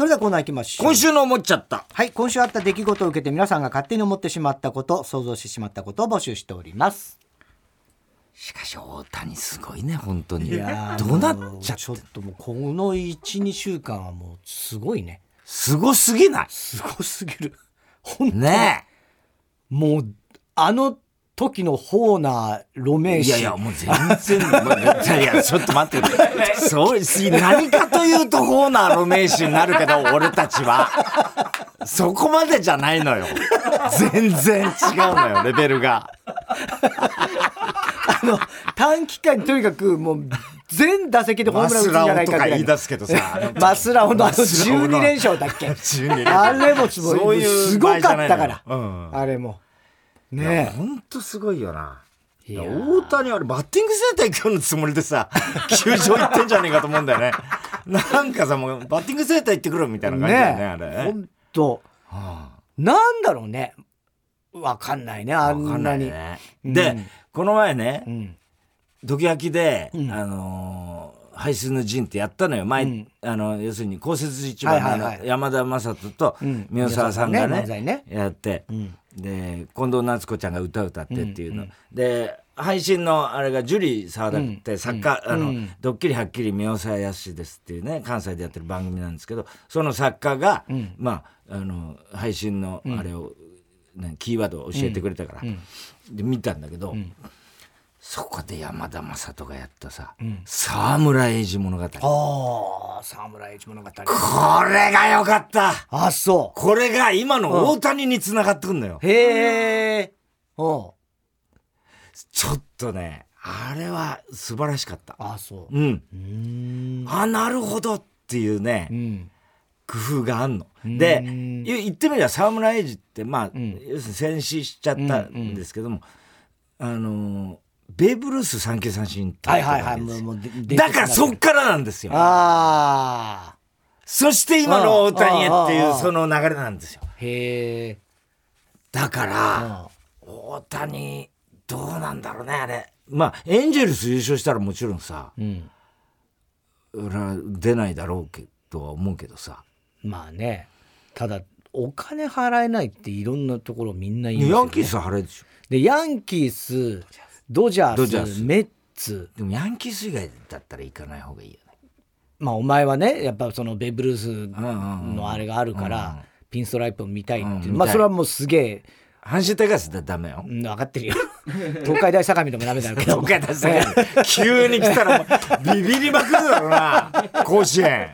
それではコーナー行きましょう。 今週の思っちゃった。 はい、今週あった出来事を受けて皆さんが勝手に思ってしまったこと、想像してしまったことを募集しております。 しかし大谷すごいね本当に。 いやどうなっちゃって。 ちょっともうこの 1,2 週間はもうすごいね。 すごすぎない？ すごすぎる。本当ねえ。 もうあの時のホーナーロメーシ。 いやもう全然いやちょっと待ってくれ。そう何かというとホーナーロメーシになるけど俺たちはそこまでじゃないのよ。全然違うのよレベルが。 短期間にとにかくもう全打席でホームラン打つんじゃないかぐらい。マスラオとか言い出すけどさ。 マスラオの12連勝だっけ。あれもすごかったから。あれも。ねえ。 ほんとすごいよな。大谷あれバッティングセンター行くようなつもりでさ、球場行ってんじゃねえかと思うんだよね。なんかさ、もうバッティングセンター行ってくるみたいな感じだよね、あれ。 ほんと。なんだろうね。わかんないね、あんなに。 で、この前ね、ドキヤキで、背水の陣ってやったのよ。前、要するに公設一番の山田雅人と宮沢さんがね、やって、で、近藤夏子ちゃんが歌ってっていうの。で、配信のあれがジュリー沢田って作家、ドッキリはっきり宮沢やすしですっていうね、関西でやってる番組なんですけど、その作家が、まあ、配信のあれを、キーワードを教えてくれたから、で見たんだけど、そこで山田雅人がやったさ、沢村栄治物語。 沢村栄治物語。 これが良かった。 あ、そう。 これが今の大谷に繋がってくんのよ。 へえ。 ちょっとね、あれは素晴らしかった。 あ、そう。 なるほどっていうね、工夫があんの。で、言ってみれば沢村栄治って、まあ、要するに戦死しちゃったんですけども、ベーブ・ルース3球三振ってだからそっからなんですよ。そして今の大谷へっていうその流れなんですよ。 へえ。 だから大谷どうなんだろうねあれ。まあエンジェルス優勝したらもちろんさ、出ないだろうけどは思うけどさ。 まあね。ただお金払えないっていろんなところみんな言いますよね。 ヤンキース払えるでしょ。 でヤンキースドジャース、メッツ。 でもヤンキース以外だったら行かない方がいいよね。 まあお前はね、やっぱそのベーブ・ルースのあれがあるから、ピンストライプを見たいっていう。まあそれはもうすげえ。 阪神タイガースだダメよ。 分かってるよ。東海大相模でもダメだけど。 東海大相模。急に来たらもうビビりまくるだろうな。甲子園。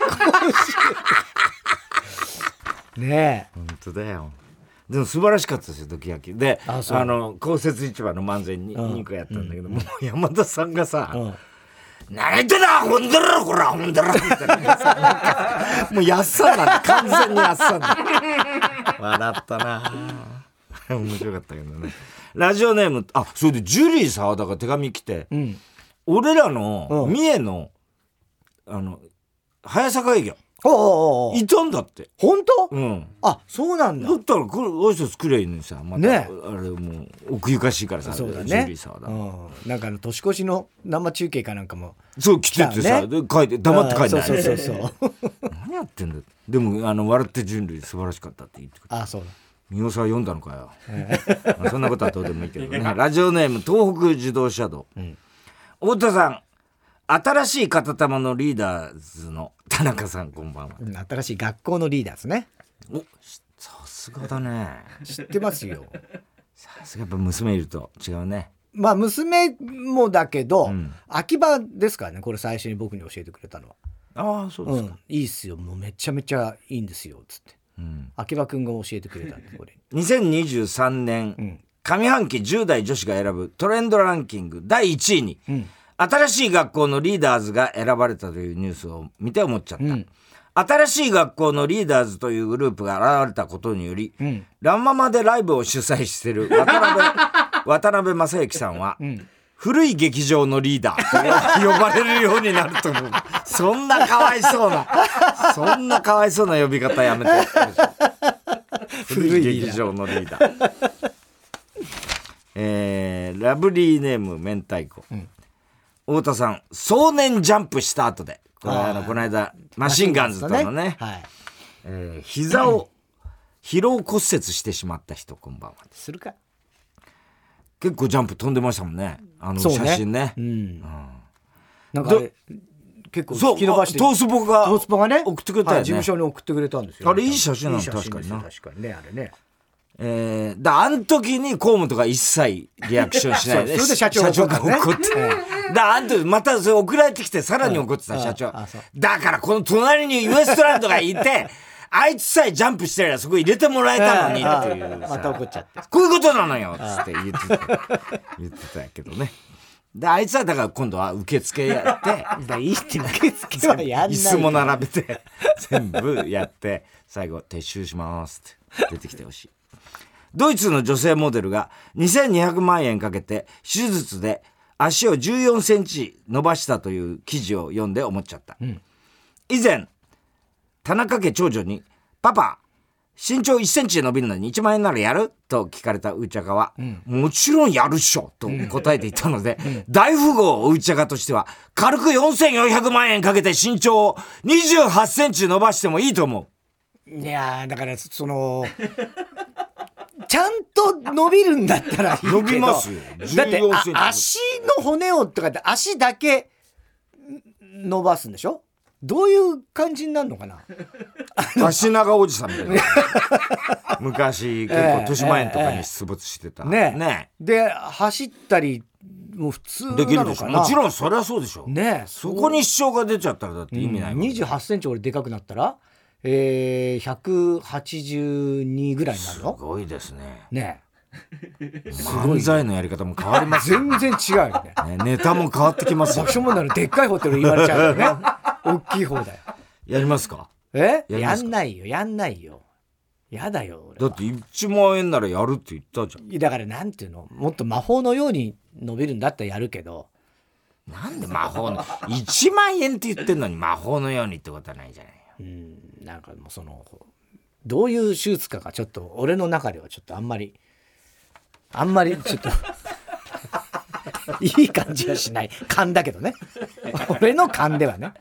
ねえ。 本当だよ。でも素晴らしかったですよ、ドキヤキで、公設市場の漫才に2個やったんだけど、もう山田さんがさ、何言ってんだほんだらこらほんだらみたいなもうやっさんだね、完全にやっさんだ。笑ったな。面白かったけどね。ラジオネーム、それでジュリー沢田が手紙来て、俺らの三重の早坂営業いたんだって。 本当？そうなんだ。 だったら挨拶くれいいのにさ、またあれもう奥ゆかしいからさ、 そうだね。 ジュリー沢田。 なんか年越しの生中継かなんかもそう来ててさ、で書いて黙って書いてない。 そう何やってんだ。でも笑って人類素晴らしかったって言ってくれ。 そうだ。 三好さん読んだのかよ。そんなことはどうでもいいけどね。ラジオネーム東北自動車道。太田さん。新しい片玉のリーダーズの田中さんこんばんは。 新しい学校のリーダーズね。 さすがだね。 知ってますよ。 さすがやっぱ娘いると違うね。 まあ娘もだけど、秋葉ですからね。これ最初に僕に教えてくれたのは。そうですか。 いいっすよ。もうめちゃめちゃいいんですよつって、秋葉くんが教えてくれたんでこれ。 2023年、上半期10代女子が選ぶトレンドランキング第1位に、新しい学校のリーダーズが選ばれたというニュースを見て思っちゃった、新しい学校のリーダーズというグループが現れたことにより、ランママでライブを主催している渡辺正行さんは、古い劇場のリーダーと呼ばれるようになると思う。そんなかわいそうな呼び方やめて。古い劇場のリーダー。ラブリーネーム明太子。太田さん、壮年ジャンプした後でこの間マシンガンズとのね、膝を疲労骨折してしまった人、こんばんは。 するか。 結構ジャンプ飛んでましたもんね、写真ね。 なんか結構引き伸ばして、 トースポがね送ってくれたよね。 事務所に送ってくれたんですよ。 あれいい写真なの。確かにな。 確かにね、あれね。 あの時に河本が一切リアクションしないでそれで社長が怒ってあの時またそれ送られてきてさらに怒ってた社長。だからこの隣にウエストランドがいてあいつさえジャンプしてりゃそこ入れてもらえたのにっていうまた怒っちゃって、 こういうことなのよつって言ってたけどね。であいつはだから今度は受付やっていいって受付はやんない。 椅子も並べて全部やって最後撤収しますって出てきてほしい。ドイツの女性モデルが2200万円かけて手術で足を14センチ伸ばしたという記事を読んで思っちゃった、以前田中家長女にパパ身長1センチで伸びるのに1万円ならやると聞かれたうちゃかは、もちろんやるっしょと答えていたので、大富豪うちゃかとしては軽く4400万円かけて身長を28センチ伸ばしてもいいと思う。いやだからそのちゃんと伸びるんだったらいいけど、 伸びますよ。 だって足の骨をとかって足だけ伸ばすんでしょ。どういう感じになるのかな。 足長おじさんみたいな昔結構豊島園とかに出没してた、 ねで走ったりもう普通なのかな。 できるでしょ。もちろんそりゃそうでしょ。 ねそこに支障が出ちゃったらだって意味ないもん、 28センチ俺でかくなったら182ぐらいになるの。 すごいですね。 ね漫才のやり方も変わりますよ。全然違うよね。 ネタも変わってきますよ。 爆笑問題のでっかいホテル言われちゃうよね。大きい方だよ。 やりますか。 やんないよ。やだよ俺だって1万円ならやるって言ったじゃん。 だからなんていうの、もっと魔法のように伸びるんだったらやるけど、 なんで魔法の1万円って言ってんのに魔法のようにってことはないじゃないよ。 なんかもうそのどういう手術かがちょっと俺の中ではちょっとあんまりちょっといい感じはしない勘だけどね。俺の勘ではね。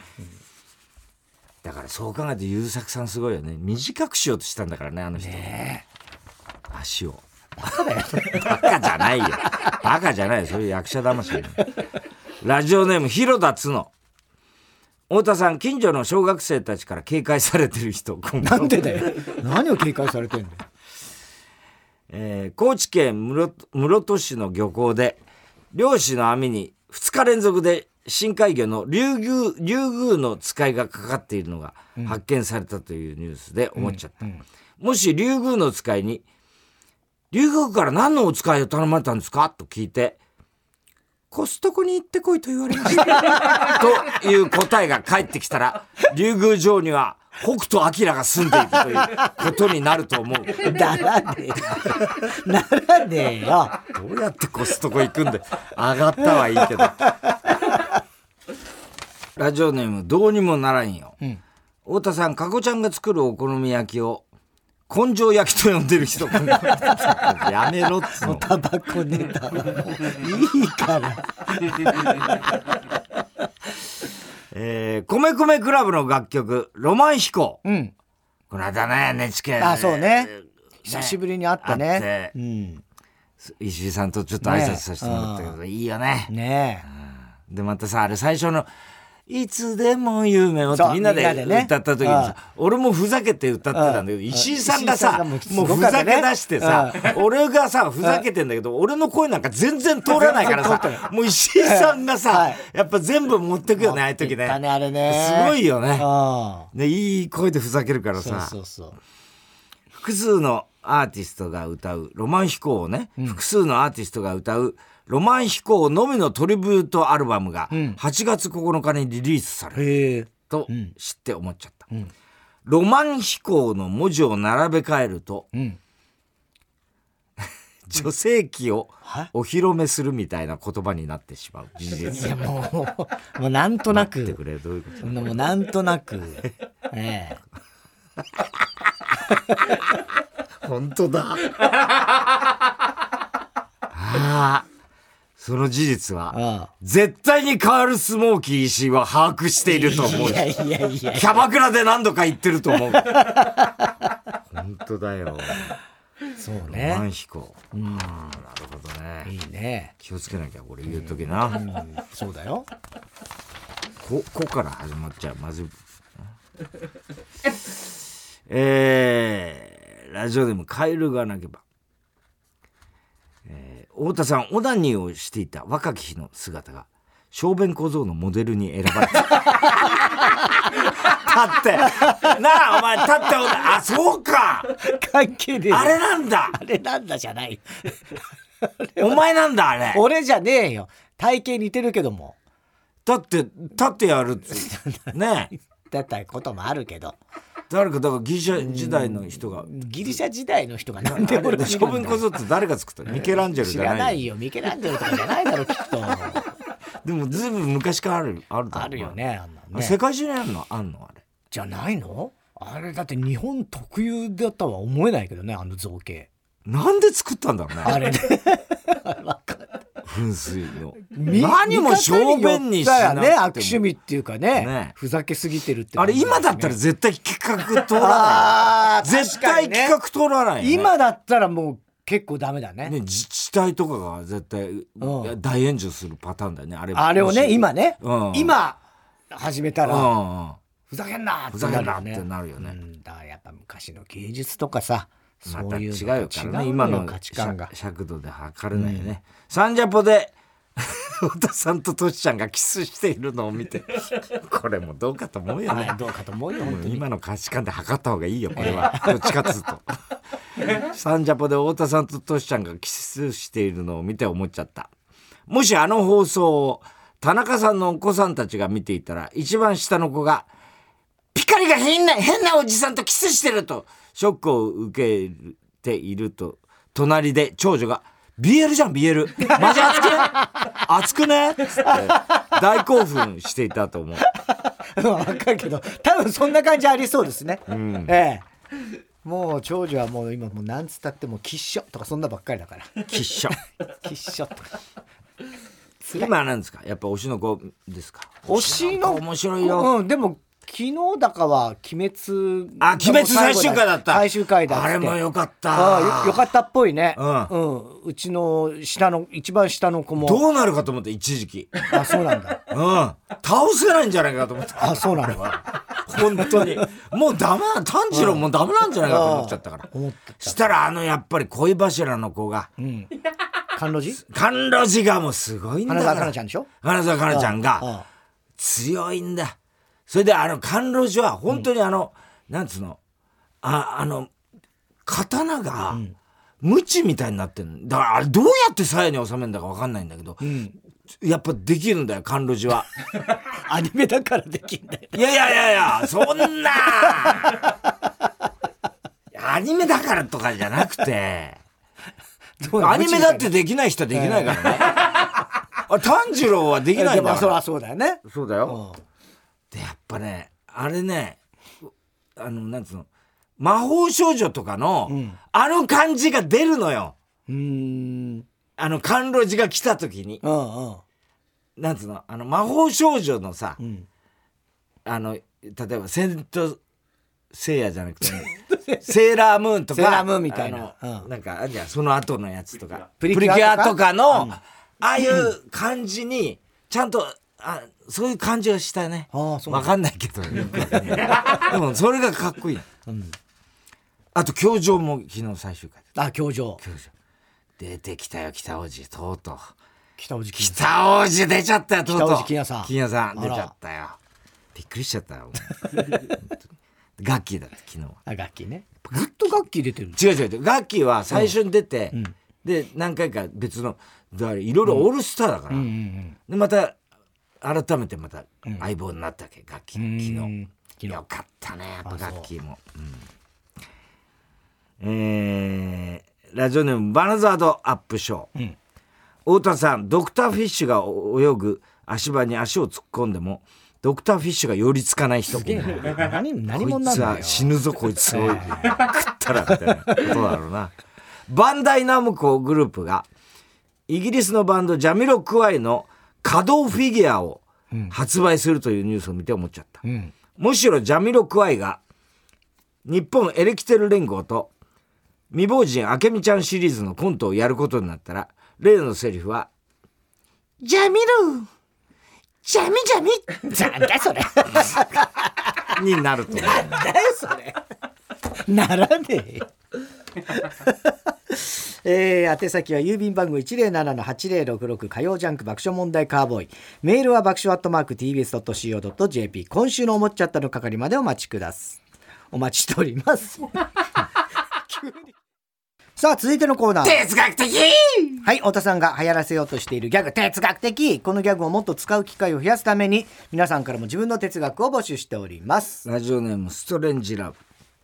だからそう考えて優作さんすごいよね。短くしようとしたんだからね、あの人。足を。バカだよ。バカじゃないよ。バカじゃないよ。そういう役者魂、ね。ラジオネーム広田つの。太田さん、近所の小学生たちから警戒されてる人。 なんでだよ。何を警戒されてんだよ。高知県室戸市の漁港で漁師の網に2日連続で深海魚のリュウグウの使いがかかっているのが発見されたというニュースで思っちゃった、もしリュウグウの使いにリュウグウから何のお使いを頼まれたんですかと聞いて、コストコに行ってこいと言われましたという答えが返ってきたら、リュウグウ城には北斗晶が住んでいるということになると思う。 ならねえよ。 どうやってコストコ行くんで。上がったはいいけど。ラジオネームどうにもならんよ、太田さん、かこちゃんが作るお好み焼きを根性焼きと呼んでる人やめろっつの。 タバコネタいいから米米クラブの楽曲ロマン飛行、この間ね NHK そうね、久しぶりに会ったね。 石井さんとちょっと挨拶させてもらったけど、いいよね。でまたさ、あれ最初のいつでも夢をってみんなで歌った時にさ、俺もふざけて歌ってたんだけど、石井さんがさもうふざけ出してさ、俺がさふざけてんだけど、俺の声なんか全然通らないからさ、もう石井さんがさやっぱ全部持ってくよね、ああいう時ね。すごいよね。いい声でふざけるからさ。複数のアーティストが歌うロマン飛行をね、複数のアーティストが歌うロマン飛行のみのトリビュートアルバムが8月9日にリリースされると知って思っちゃった、ロマン飛行の文字を並べ替えると、女性器をお披露目するみたいな言葉になってしまう事実。 いやもうなんとなく待ってくれ、どういうこと。 もうなんとなく本当だ。 その事実は絶対にカール・スモーキー石井は把握していると思う。 いやいやいや、 キャバクラで何度か言ってると思う。本当だよ。 そうね。 ロマン飛行。なるほどね。 いいね。 気をつけなきゃこれ言うときな。 そうだよ。 こから始まっちゃう。まずい。ラジオでもカエルが鳴けば。太田さん、オナニーをしていた若き日の姿が小便小僧のモデルに選ばれた。立ってなあ、お前立って、あ、そうか、 関係ねえ。 あれなんだ、 あれなんだじゃない。 お前なんだあれ。 俺じゃねえよ。体型似てるけども。 立ってやるってね。 だったこともあるけど。 誰かだからギリシャ時代の人が、 ギリシャ時代の人がなんで俺小便小僧って誰が作ったの？ミケランジェルじゃない。 知らないよ。ミケランジェルとかじゃないだろきっと。 でもずいぶん昔からあるあるよね。あんなね。 世界中にあるのあれじゃないの？あれだって日本特有だったとは思えないけどね、あの造形。 なんで作ったんだろうね。 あれね。 噴水の何も小便にしなくてもね、悪趣味っていうかね、ふざけすぎてるって、 あれ今だったら絶対企画通らない。絶対企画通らない、 今だったらもう結構ダメだね。 自治体とかが絶対大炎上するパターンだよね。 あれをね、今ね、今始めたらふざけんなってなるよね。 だからやっぱ昔の芸術とかさ、 また違うからね、今の価値観が尺度で測れないよね。サンジャポで太田さんとトシちゃんがキスしているのを見て、これもどうかと思うよね。 どうかと思うよ。 今の価値観で測った方がいいよこれは。どっちかっつうとサンジャポで太田さんとトシちゃんがキスしているのを見て思っちゃった。もしあの放送を田中さんのお子さんたちが見ていたら、一番下の子がピカリが変なおじさんとキスしてるとショックを受けていると、隣で長女がBL じゃん BL マジ熱くねって大興奮していたと思う。 分かるけど多分そんな感じありそうですね。もう長女はもう今もうなんつったってもうキッショとかそんなばっかりだから。 キッショキッショとか。 今なんですか、やっぱ推しの子ですか？ 推しの面白いよ。 でも昨日だかは鬼滅最終回だった。 最終回だって。 あれもよかった。 よかったっぽいね。うちの一番下の子もどうなるかと思って一時期。 あ、そうなんだ。 倒せないんじゃないかと思って。 あ、そうなのか。 本当にもうダメだ、炭治郎もうダメなんじゃないかと思っちゃったから。したらやっぱり恋柱の子が、 甘露寺がもうすごいんだから。 花澤香菜ちゃんでしょ。 花澤香菜ちゃんが強いんだ。それで甘露寺は本当になんつうの、刀が無知みたいになってる。だからあれどうやって鞘に収めるんだか分かんないんだけど、やっぱできるんだよ甘露寺は。 アニメだからできんだよ。 いやそんなアニメだからとかじゃなくて、アニメだってできない人はできないからね。炭治郎はできないんだから。 そりゃそうだよね。 そうだよ。でやっぱね、あれね、なんつうの、魔法少女とかの、あの感じが出るのよ。甘露寺が来た時に、なんつうの、魔法少女のさ、例えばセントセイヤじゃなくて、セーラームーンとか、 セーラームーンみたいな、 なんかあんじゃん、その後のやつとかプリキュアとかの、ああいう感じにちゃんとそういう感じがしたね。わかんないけど、でもそれがかっこいい。あと教場も昨日最終回だった。 教場出てきたよ、北大路。とうとう北大路出ちゃったよ。とうとう北大路欣也さん出ちゃったよ。びっくりしちゃったよ。ガッキーだった昨日は。 ガッキーね。ずっとガッキー出てる。 違う、ガッキーは最初に出て、で何回か別のいろいろオールスターだから、でまた改めてまた相棒になったわけ、ガッキー。昨日よかったね、やっぱガッキーも。ラジオネームバナザードアップショー。太田さん、ドクターフィッシュが泳ぐ足場に足を突っ込んでもドクターフィッシュが寄りつかない人。 何もなんだよ。 こいつは死ぬぞこいつを食ったらみたいなことだろうな。バンダイナムコグループがイギリスのバンドジャミロクワイの稼働フィギュアを発売するというニュースを見て思っちゃった、むしろジャミロクワイが日本エレキテル連合と未亡人明美ちゃんシリーズのコントをやることになったら、例のセリフはジャミロジャミジャミなんだそれになると思う。 なんだよそれならねえよ宛先は郵便番号 107-8066 火曜ジャンク爆笑問題カーボーイ、メールは爆笑@tbs.co.jp、 今週の思っちゃったの係までお待ちください。お待ちしております急に。さあ続いてのコーナー、 哲学的。 はい、太田さんが流行らせようとしているギャグ、哲学的。このギャグをもっと使う機会を増やすために、皆さんからも自分の哲学を募集しております。 ラジオネームストレンジラブ。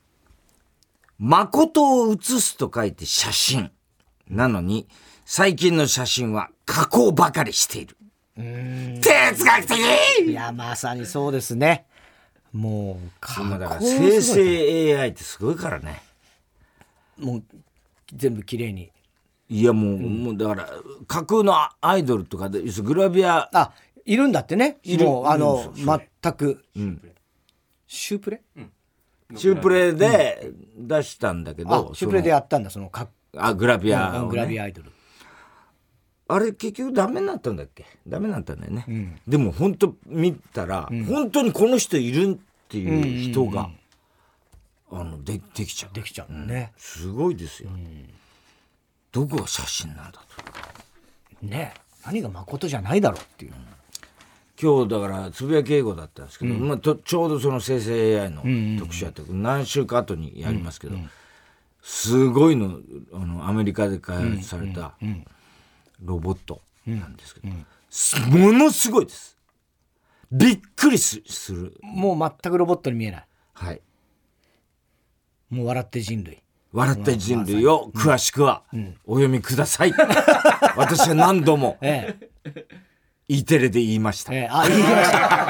誠を写すと書いて写真なのに、最近の写真は加工ばかりしている。哲学的。 いやまさにそうですね。もう今だから生成 AI ってすごいからね。 もう全部綺麗に。 いやもうだから架空のアイドルとかでグラビアいるんだってね。もう全く、シュープレ、 シュープレで出したんだけど、 シュープレでやったんだ、そのグラビアをね、 グラビアアイドル。 あれ結局ダメになったんだっけ。ダメになったんだよね、でも本当見たら、本当にこの人いるっていう人が、できちゃうね、 すごいですよ、どこが写真なんだとね。何が誠じゃないだろうっていう、 今日だからつぶやき英語だったんですけど、ちょうどその生成 AI の特集やって、何週間後にやりますけど、すごいの、アメリカで開発されたロボットなんですけど、ものすごいです。びっくりする。 もう全くロボットに見えない。 はい。 もう笑って人類を詳しくはお読みください、私は何度も E テレで言いました、 言いました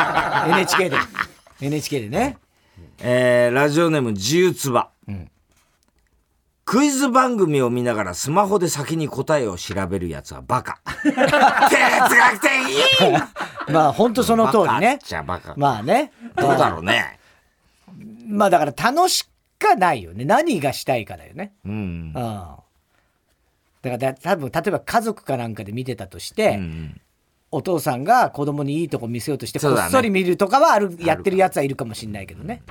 NHK でね、 ラジオネーム自由つば、クイズ番組を見ながらスマホで先に答えを調べるやつはバカ哲学的まあ本当その通りね。 バカまあね、 どうだろうね。 まあだから楽しかないよね。何がしたいかだよね。だから多分例えば家族かなんかで見てたとして、お父さんが子供にいいとこ見せようとしてこっそり見るとかはやってるやつはいるかもしれないけどね。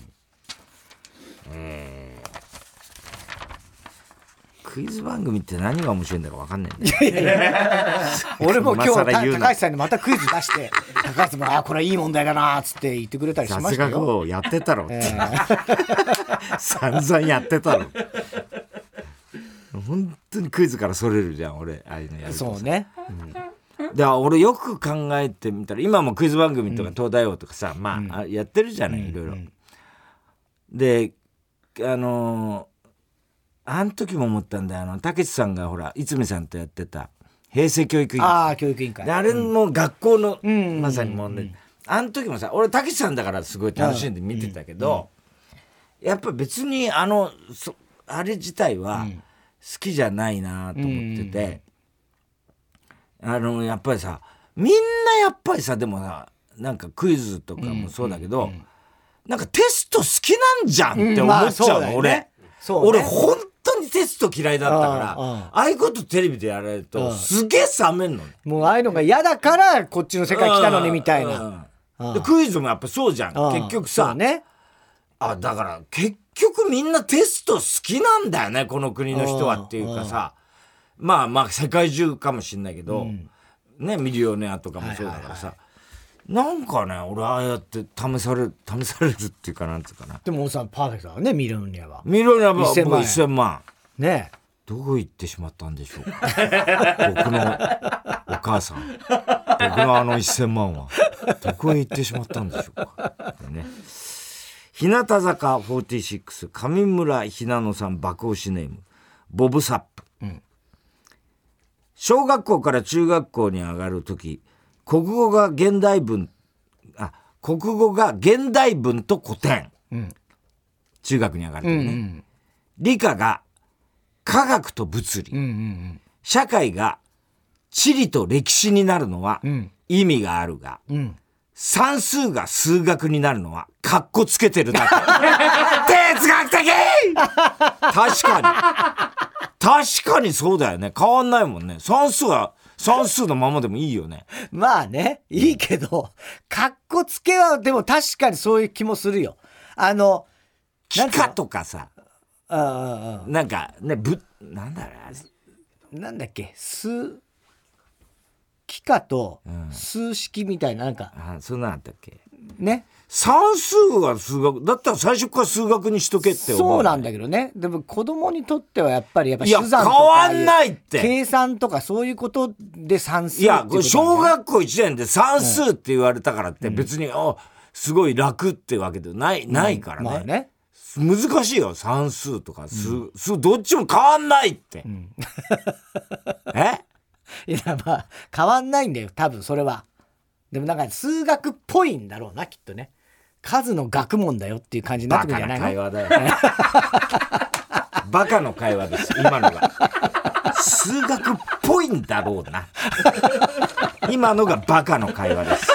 クイズ番組って何が面白いんだか分かんないんだよ。 俺も今日高橋さんにまたクイズ出して高橋さんもこれいい問題だなっつって言ってくれたりしましたよ。 雑学をやってたろって、散々やってたろ。本当にクイズからそれるじゃん俺、ああいうのやると。 そうね、 だから俺よく考えてみたら、今もクイズ番組とか東大王とかさ、やってるじゃない、いろいろ。であの時も思ったんだよ。たけしさんがほら逸見さんとやってた平成教育委員会、 教育委員会であれも学校の、まさに問題、あの時もさ、俺たけしさんだからすごい楽しんで見てたけど、やっぱ別にあれ自体は好きじゃないなと思ってて、やっぱりさ、みんなやっぱりさ、でもさ、なんかクイズとかもそうだけど、なんかテスト好きなんじゃんって思っちゃうの、俺本当にテスト嫌いだったから、ああいうことテレビでやられるとすげえ冷めんのね。 もうああいうのが嫌だからこっちの世界来たのにみたいな。 でクイズもやっぱそうじゃん、結局さ、 ね、 だから結局みんなテスト好きなんだよね、この国の人はっていうかさ、まあ世界中かもしんないけど、ね、ミリオネアとかもそうだからさ、なんかね、俺ああやって試されるっていうか、なんていうかな。 でもおさんパーフェクトだね、ミリオネアは。 ミリオネアは1000万ね。 どこ行ってしまったんでしょうか僕のお母さん、僕の1000万はどこへ行ってしまったんでしょうか、ね、日向坂46上村ひなのさん爆押しネームボブサップ、小学校から中学校に上がるとき、国語が現代文と古典、中学に上がるとね、理科が科学と物理、社会が地理と歴史になるのはうん意味があるが、 うん算数が数学になるのはカッコつけてるだけ。哲学的。確かにそうだよね。変わんないもんね。算数は算数のままでもいいよね。 まあねいいけどかっこつけはでも確かにそういう気もするよ。 幾何とかさ、 あなんかねなんだろう、 なんだっけ幾何と数式みたいななんか、 そんなんあったっけ。 ね算数は数学だったら最初から数学にしとけって思う。 そうなんだけどね。でも子供にとってはやっぱりいや手段とか変わんないって計算とかそういうことで算数いやっていうこと小学校1年で算数って言われたからって別に、すごい楽ってわけでないからね。 まあね難しいよ算数とかどっちも変わんないって、 いやまあ変わんないんだよ多分それは。でもなんか数学っぽいんだろうなきっとね。数の学問だよっていう感じになってくるんじゃないの。 バカな会話だよバカの会話です今のが。数学っぽいんだろうな今のがバカの会話です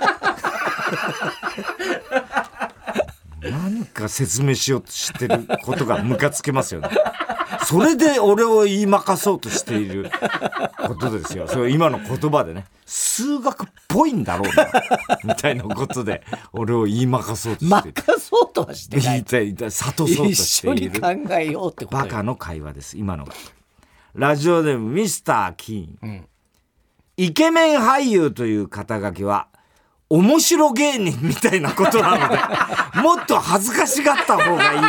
なんか説明しようとしてることがムカつけますよね。それで俺を言いまかそうとしていることですよ。それ今の言葉でね数学っぽいんだろうなみたいなことで俺を言いまかそうとしている。 まかそうとはしてない。 言いたい諭そうとしている一緒に考えようってことよ。 バカの会話です今のが。ラジオネームミスター・キーン、イケメン俳優という肩書きは面白芸人みたいなことなのでもっと恥ずかしがった方がいい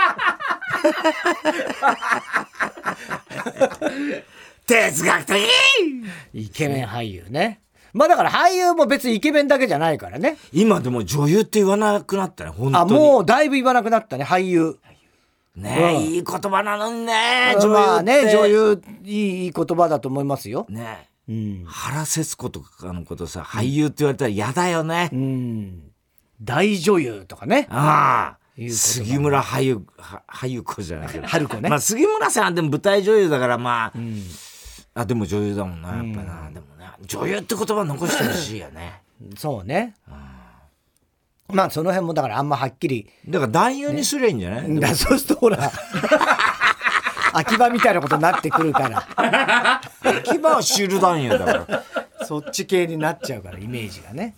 哲学的。 イケメン俳優ね。まあだから俳優も別にイケメンだけじゃないからね。 今でも女優って言わなくなったね本当に。 もうだいぶ言わなくなったね俳優ね、いい言葉なのにね女優って。まあね女優いい言葉だと思いますよね。原節子とかのことさ俳優って言われたら嫌だよね。 大女優とかね。 杉村俳優子じゃないけど春子ね。 まあ杉村さんはでも舞台女優だからまあ、でも女優だもんなやっぱな。でもね女優って言葉残してほしいよねそうね。まあその辺もだからあんまはっきりだから男優にすりゃいいんじゃない、 ね、そうするとほら秋葉みたいなことになってくるから秋葉はシュール男優だからそっち系になっちゃうからイメージがね。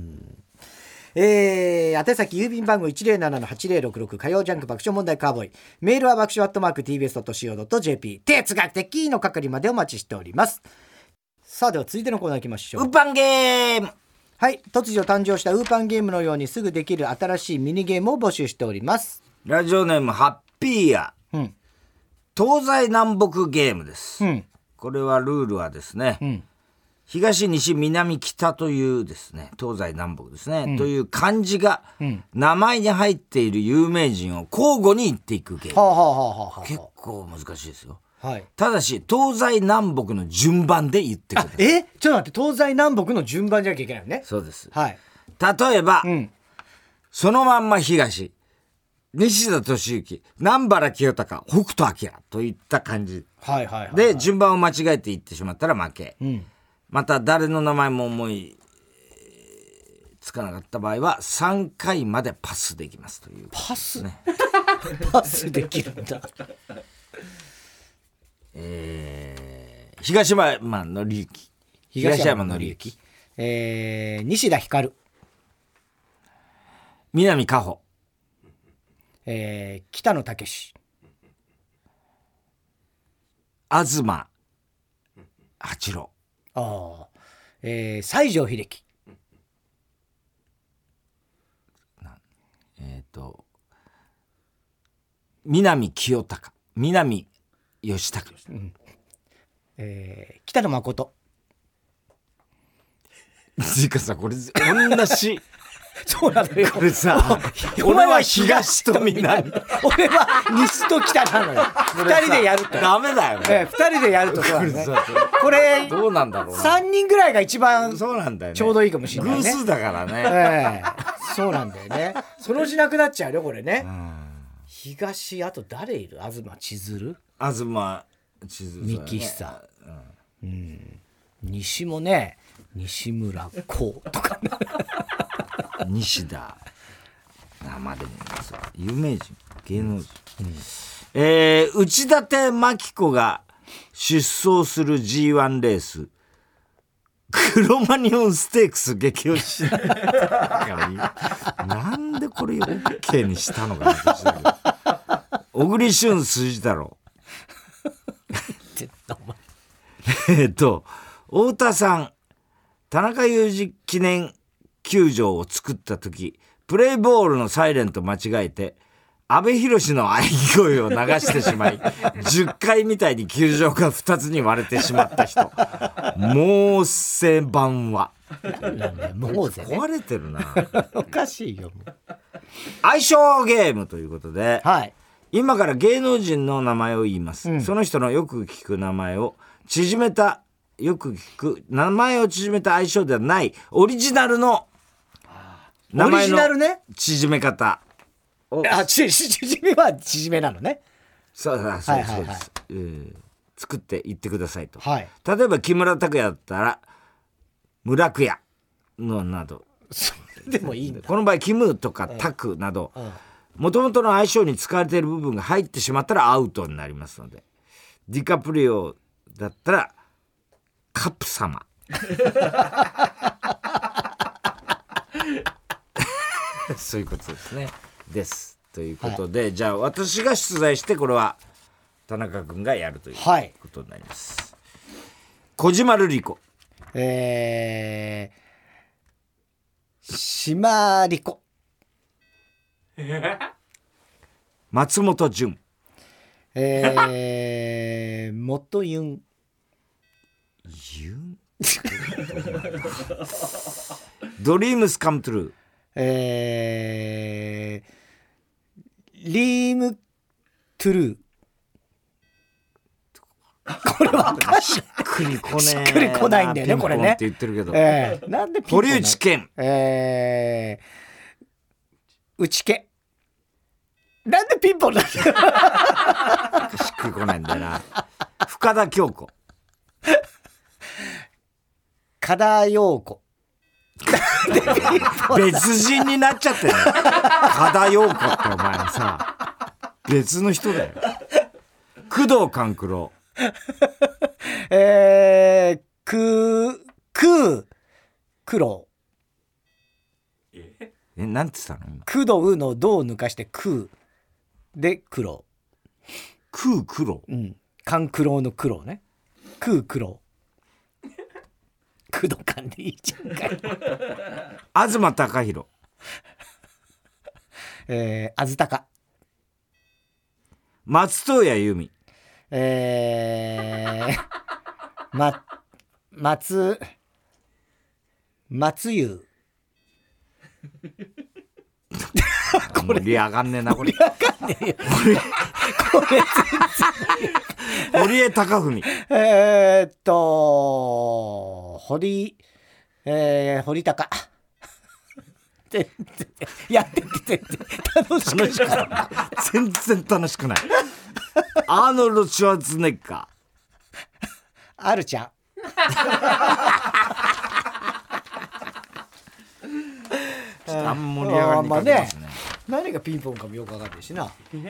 宛先郵便番号 107-8066 火曜ジャンク爆笑問題カーボーイ。メールは爆笑@tbs.co.jp 哲学的の係までお待ちしております。さあでは続いてのコーナー行きましょう。 ウーパンゲーム。 はい、突如誕生したウーパンゲームのようにすぐできる新しいミニゲームを募集しております。 ラジオネームハッピーや、東西南北ゲームです、これはルールはですね、東西南北というですね東西南北ですね、という漢字が名前に入っている有名人を交互に言っていくゲーム。結構難しいですよ。ただし東西南北の順番で言ってください。 ちょっと待って東西南北の順番じゃなきゃいけないよね。 そうです、 はい、 例えば、そのまんま東、西田敏行、南原清隆、北斗晶といった感じで順番を間違えて言ってしまったら負け、また誰の名前も思いつかなかった場合は3回までパスできますという、 パスねパスできるんだ東山紀之、西田ひかる、 南果歩、 北野武、 東八郎、 西城秀樹、 南清隆、南義孝、 北野誠。 ジカさんこれ同じそうなのよ。 これさ俺は東と南俺は西と北なのよ。2人でやるとダメだよね。 2人でやるとそうだね。これどうなんだろうな。 3人ぐらいが一番そうなんだよね。 ちょうどいいかもしれないね。 偶数だからね。 そうなんだよね。そのうちなくなっちゃうよこれね。東あと誰いる？東千鶴？ 東千鶴、 三木久。 西もね、西村光とか西田生でも有名人芸能人、内館真紀子が出走する G1 レースクロマニオンステークス激推しなんでこれ OK にしたのかな小栗旬筋太郎太田さん、田中裕二記念球場を作った時プレイボールのサイレンと間違えて阿部寛の喘ぎ声を流してしまい10回みたいに球場が2つに割れてしまった人もうせ番はもうぜ、 壊れてるなおかしいよ。 相性ゲームということで、 はい、 今から芸能人の名前を言います、その人のよく聞く名前を縮めたよく聞く名前を縮めた相性ではないオリジナルの名前の縮め方を、 縮めは縮めなのね。 そうです、作って言ってくださいと、 はい、 例えば木村拓哉だったら村久哉のなどでもいいんだ。 この場合キムとかタクなどもともとの相性に使われている部分が入ってしまったらアウトになりますので、ディカプリオだったらカプ様そういうことですね。ですということで、じゃあ私が出題してこれは田中君がやるということになります、小島瑠璃子、 島莉子、 松本潤、 元ユンドリームスカムトゥルー、リームトゥルー。これはしっくりこねえ、 しっくりこないんだよねこれねって言ってるけど、 なんでピンポン堀内健、 内家なんでピンポンなんだよしっくりこないんだよな。深田恭子、 加田陽子別人になっちゃってる加田陽子ってお前さ別の人だよ。工藤官九郎、 苦労、 なんて言ったの今。 工藤の銅を抜かして空で苦労、 空苦労、 官九郎の苦労ね、空苦労、工藤官でいいじゃんかよ東貴博、 あずたか、 松任谷由実、 松湯盛り上がんねえなこれ。 盛り上がんねえよこれ堀江貴文、 堀高やってて楽しくない全然楽しくないアーノルド・シュワルツェネッガー、 あるちゃんあんま盛り上がりにかけますね。 何がピンポンかもよく分かんないしな。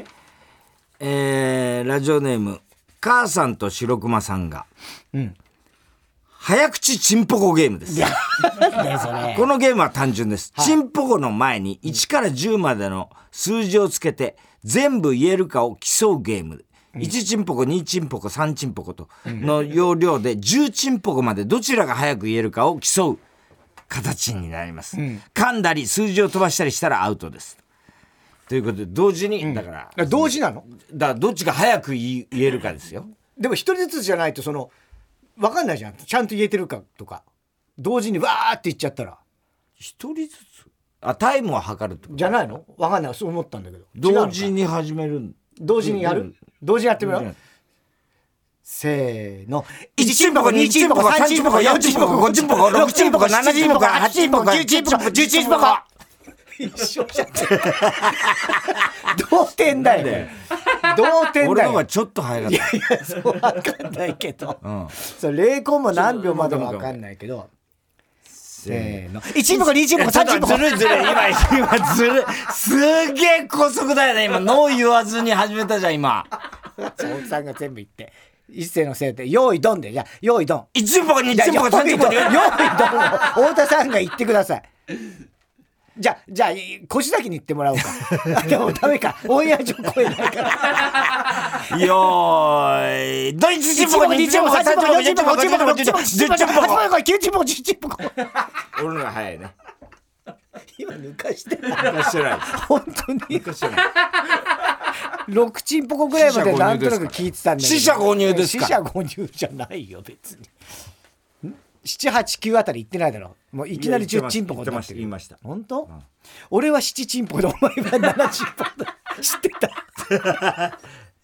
ラジオネーム母さんと白熊さんが、早口チンポコゲームです。このゲームは単純です。チンポコの前に1から10までの数字をつけて全部言えるかを競うゲーム。1チンポコ、2チンポコ、3チンポコとの要領で10チンポコまでどちらが早く言えるかを競う形になります。噛んだり数字を飛ばしたりしたらアウトです。ということで同時に、だから同時なの？ だからどっちが早く言えるかですよ。 でも一人ずつじゃないと分かんないじゃん。ちゃんと言えてるかとか同時にわーって言っちゃったら一人ずつタイムを測るってことじゃないの？分かんない。そう思ったんだけど同時に始める。 同時にやる？同時にやってみよう。せーの。 1チンポコ、2チンポコ、3チンポコ、4チンポコ、5チンポコ、6チンポコ、7チンポコ、8チンポコ、9チンポコ、10チンポコ。 一緒じゃん同点だよ。 同点だよ。 俺の方がちょっと早かった。 いやそう分かんないけど、そう0コンも何秒までも分かんないけど、せーの1チンポコ2チンポコ3チンポコ。 ずるい今ずるいすげえ高速だよね今。ノー言わずに始めたじゃん今。 奥さんが全部言って一斉のせいで用意ドンで、じゃあ用意ドン 1チンポコ2チンポコ3チンポコ用意ドンを太田さんが言ってください。じゃあ腰先に言ってもらおうか。でもダメか、オンエア上声ないから。 よーいドイツチンポコ2チンポコ3チンポコ4チンポコ5チンポコ6チンポコ10チンポコ 9チンポコ10チンポコ。 俺のが早いね。 今抜かしてない本当に抜かしてない。 6チンポコぐらいまでなんとなく聞いてたんだけど、 四捨五入ですか。 四捨五入じゃないよ別に。7、8、9あたり行ってないだろ。もういきなり10チンポコになってる。 言いました。 本当？俺は7チンポコでお前は7チンポコ知ってた。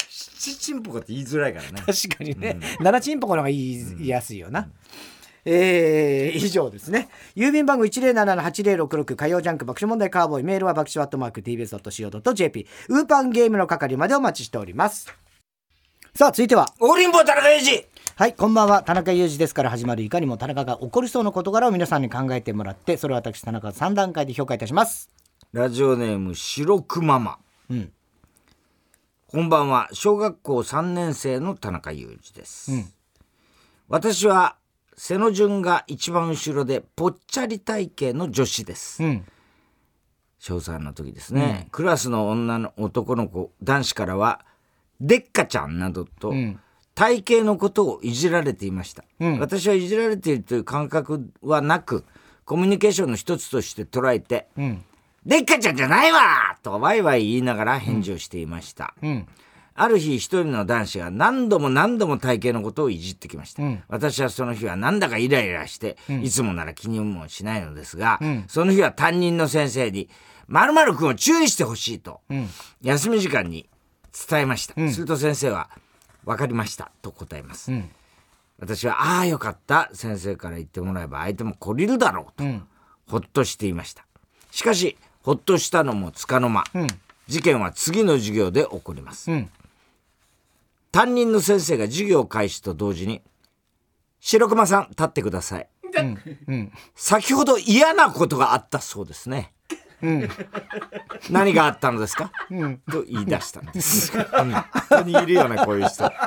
7チンポコって言いづらいからね。 確かにね、7チンポコの方が言いやすいよな。以上ですね。郵便番号 107-8066 火曜ジャンク爆笑問題カーボーイ。メールは爆笑@tbs.co.jp。ウーパンゲームの係までお待ちしております。さあ続いてはおりんぼ田中裕二。 はい、こんばんは。田中裕二ですから始まるいかにも田中が起こりそうな事柄を皆さんに考えてもらって、それを私田中3段階で評価いたします。 ラジオネーム白くママ、こんばんは。小学校3年生の田中裕二です、私は背の順が一番後ろでぽっちゃり体型の女子です、小3の時ですね、クラスの男の子男子からはでっかちゃんなどと、体型のことをいじられていました、私はいじられているという感覚はなく、コミュニケーションの一つとして捉えて、でっかちゃんじゃないわとワイワイ言いながら返事をしていました、ある日一人の男子が何度も体型のことをいじってきました、私はその日はなんだかイライラして、いつもなら気にもしないのですが、その日は担任の先生に〇〇くんを注意してほしいと、休み時間に伝えました、すると先生は分かりましたと答えます、私はああよかった、先生から言ってもらえば相手も懲りるだろうと、ほっとしていました。しかしほっとしたのもつかの間、事件は次の授業で起こります、担任の先生が授業開始と同時に白熊さん立ってください、先ほど嫌なことがあったそうですね、何があったのですか、と言い出したんです本当にいるよねこういう人。バ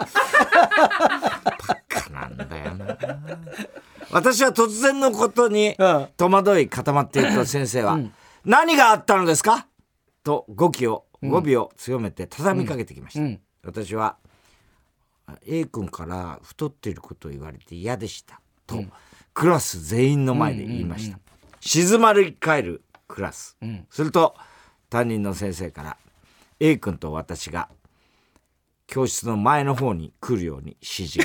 カなんだよな。私は突然のことに戸惑い固まっていると先生は、何があったのですかと語尾を強めて畳みかけてきました、私は A 君から太っていることを言われて嫌でしたと、クラス全員の前で言いました、静まり返るクラス、すると担任の先生から A 君と私が教室の前の方に来るように指示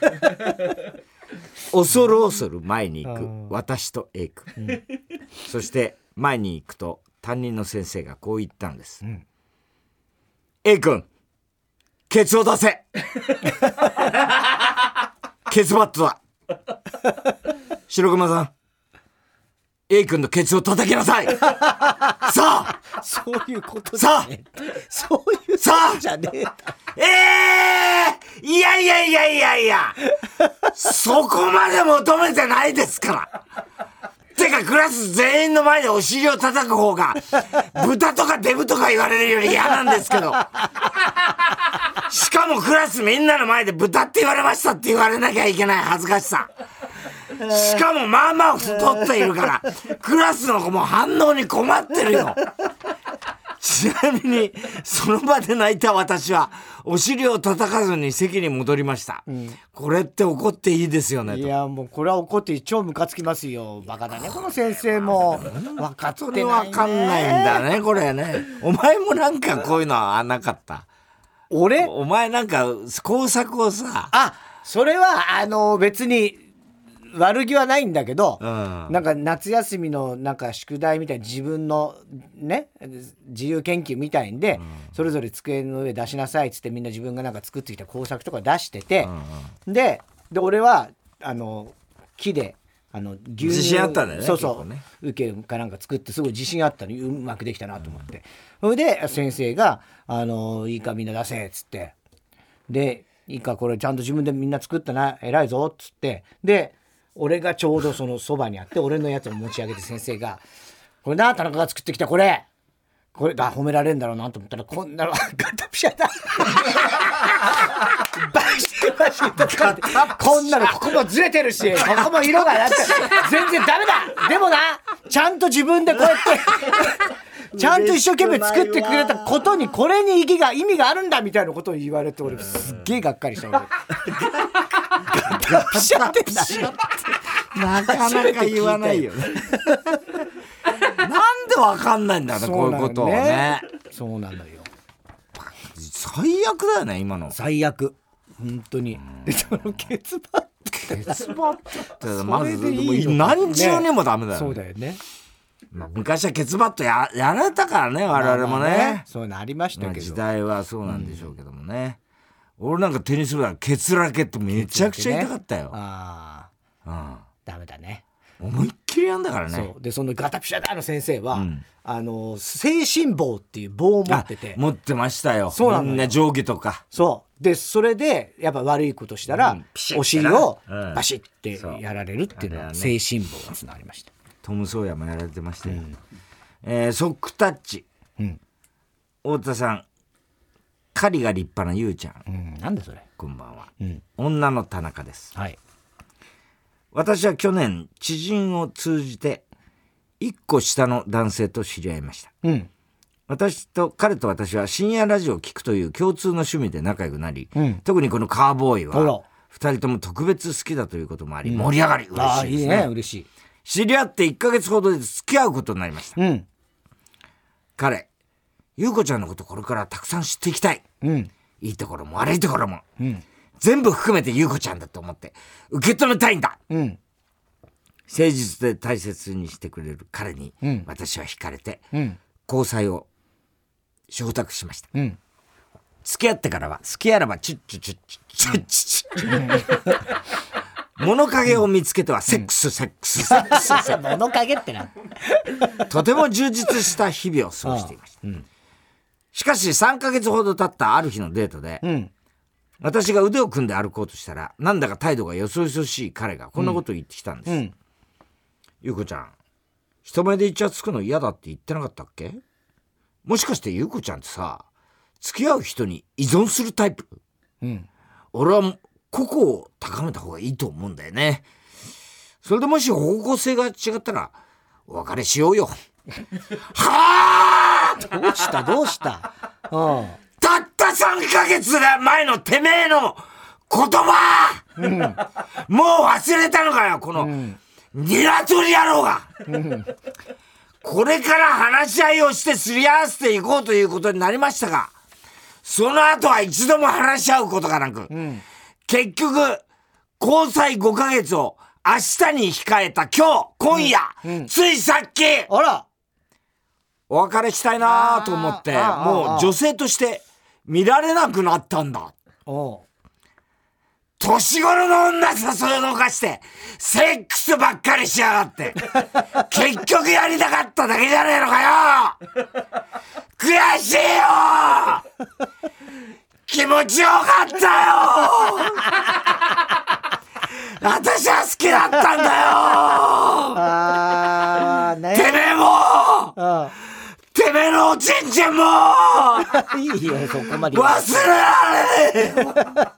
恐る恐る前に行く私と A 君、そして前に行くと担任の先生がこう言ったんです、A 君ケツを出せケツバットだ白熊さんA 君のケツを叩きなさいさあそういうことじゃねえ、そういうことじゃねえ、 いやそこまで求めてないですからてかクラス全員の前でお尻を叩く方が豚とかデブとか言われるより嫌なんですけどしかもクラスみんなの前で豚って言われましたって言われなきゃいけない恥ずかしさ、しかもまあまあ太っているからクラスの子も反応に困ってるよ。ちなみにその場で泣いた私はお尻を叩かずに席に戻りました、これって怒っていいですよねと。 いやもうこれは怒って超ムカつきますよ。バカだねこの先生も。分かってないね。 分かんないんだねこれね。お前もなんかこういうのはなかった？ 俺？ お前なんか工作をさ。 それは別に悪気はないんだけど、なんか夏休みのなんか宿題みたいに自分のね自由研究みたいんで、それぞれ机の上出しなさいっつってみんな自分がなんか作ってきた工作とか出してて、で俺は木で牛乳自信あったんだよね。 そうそう、ね、受けかなんか作ってすごい自信あったの、うまくできたなと思って、それで先生がいいかみんな出せっつって、でいいかこれちゃんと自分でみんな作ったな偉いぞっつって、で俺がちょうどそのそばにあって俺のやつを持ち上げて、先生がこれな田中が作ってきたこれだ褒められるんだろうなと思ったら、こんなのガタピシャだバシバシとかって、こんなのここもずれてるし、ここも色がなって全然ダメだ。でもなちゃんと自分でこうやってちゃんと一生懸命作ってくれたことにこれに意味があるんだみたいなことを言われて、俺すっげえがっかりしたの。ガタピシャってなかなか言わないよね。なんでわかんないんだね、こういうことをね。 そうなのよ。 最悪だよね、今の。 最悪。本当に。で、そのケツバットってまず何十年もダメだよね。 そうだよね。 昔はケツバットやられたからね、我々もね。 そういうのありましたけど。 時代はそうなんでしょうけどもね。俺なんかテニス部だからケツラケットめちゃくちゃ痛かったよ。 ああ。ダメだね。 思いっきりやんだからね。 そうで、そのガタピシャだの先生は、精神棒っていう棒を持ってて、 持ってましたよ。 そうなのよ。 みんな定規とか。 そうで、それでやっぱ悪いことしたら、お尻をバシッてやられるっていうのは精神棒がつながりました。 トム・ソーヤもやられてましたよ。ソックタッチ、太田さん、狩りが立派なゆうちゃん、 なんでそれ。 こんばんは、女の田中です。 はい。 私は去年知人を通じて1個下の男性と知り合いました。彼と私は深夜ラジオを聞くという共通の趣味で仲良くなり、特にこのカーボーイは2人とも特別好きだということもあり、盛り上がり嬉しいですね。 いいね、嬉しい。 知り合って1ヶ月ほどで付き合うことになりました。彼、ゆうこちゃんのことこれからたくさん知っていきたい。いいところも悪いところも、全部含めてゆうこちゃんだと思って受け止めたいんだ。誠実で大切にしてくれる彼に、私は惹かれて、交際を承諾しました。付き合ってからは好きあらばチュッチュチュッチュッチュッ物陰を見つけてはセックス。 物陰ってな。 とても充実した日々を過ごしていました。しかし3ヶ月ほど経ったある日のデートで、私が腕を組んで歩こうとしたら、なんだか態度がよそよそしい彼がこんなことを言ってきたんです。ゆうこちゃん、人前でイチャつくの嫌だって言ってなかったっけ？もしかしてゆうこちゃんってさ、付き合う人に依存するタイプ？俺は個々を高めた方がいいと思うんだよね。それでもし方向性が違ったらお別れしようよ。はあ！ どうした？ たった3ヶ月前のてめえの言葉、もう忘れたのかよ、このニワトリ野郎が。これから話し合いをしてすり合わせていこうということになりましたが、その後は一度も話し合うことがなく、結局交際5ヶ月を明日に控えた今夜、ついさっきお別れしたいなと思って、もう女性として見られなくなったんだ。年頃の女誘いのかしてセックスばっかりしやがって結局やりたかっただけじゃねえのかよ。悔しいよ。気持ちよかったよ。私は好きだったんだよ。てめえもてめえのおちんちんもいいよ、そこまで忘れられねえ。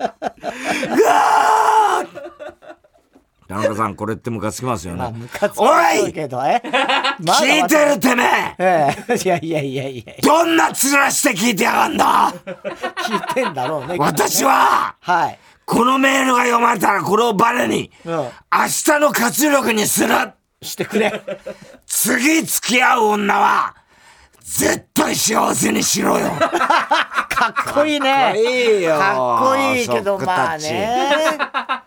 田中さん、これってムカつきますよね。おい、聞いてるてめえ。 いやどんな面して聞いてやがんだ。 聞いてんだろうね。 私は、このメールが読まれたらこれをバネに、明日の活力にする。 してくれ。 次付き合う女は絶対幸せにしろよ。 かっこいいね。 かっこいいよ。 かっこいいけど、まあね。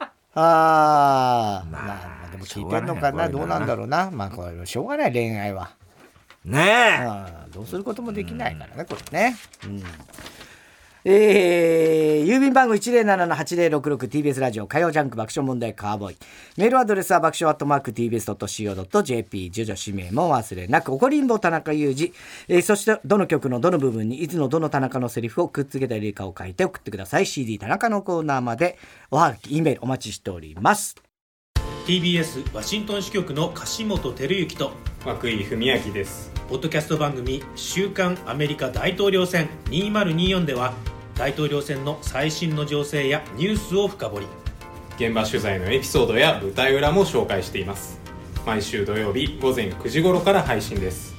まあでも聞いてんのかな、どうなんだろうな。まあこれしょうがない、恋愛はねえ。どうすることもできないからね、これね。 郵便番号 107-8066 TBS ラジオ火曜ジャンク爆笑問題カーボーイ。メールアドレスは爆笑@tbs.co.jp。住所氏名も忘れなく。怒りんぼ田中裕二、そしてどの曲のどの部分にいつのどの田中のセリフをくっつけたりかを書いて送ってください。 CD 田中のコーナーまでおはがき E メールお待ちしております。 TBS ワシントン支局の樫本照之と涌井文明です。 ポッドキャスト番組週刊アメリカ大統領選2024では大統領選の最新の情勢やニュースを深掘り、 現場取材のエピソードや舞台裏も紹介しています。毎週土曜日午前9時頃から配信です。